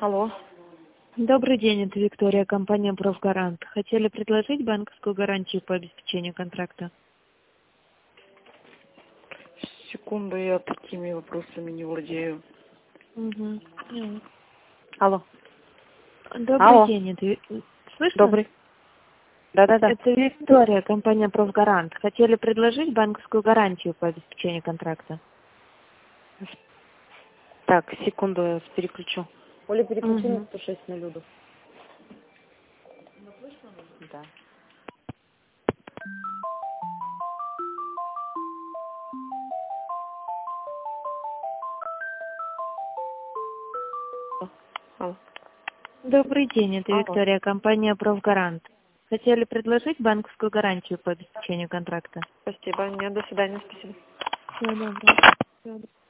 Алло. Добрый день, это Виктория, компания «Профгарант». Хотели предложить банковскую гарантию по обеспечению контракта? Секунду, я такими вопросами не владею. Угу. Алло. Добрый Алло. день, это... Слышно? Добрый. Да-да-да. Это Виктория, компания «Профгарант». Хотели предложить банковскую гарантию по обеспечению контракта? Так, секунду, я переключу. Оля, переключи Угу. на 106 на Люду. Да. Алло. Добрый день, это Алло. Виктория, компания «Профгарант». Хотели предложить банковскую гарантию по обеспечению контракта? Спасибо. Нет, до свидания, спасибо. Всего доброго.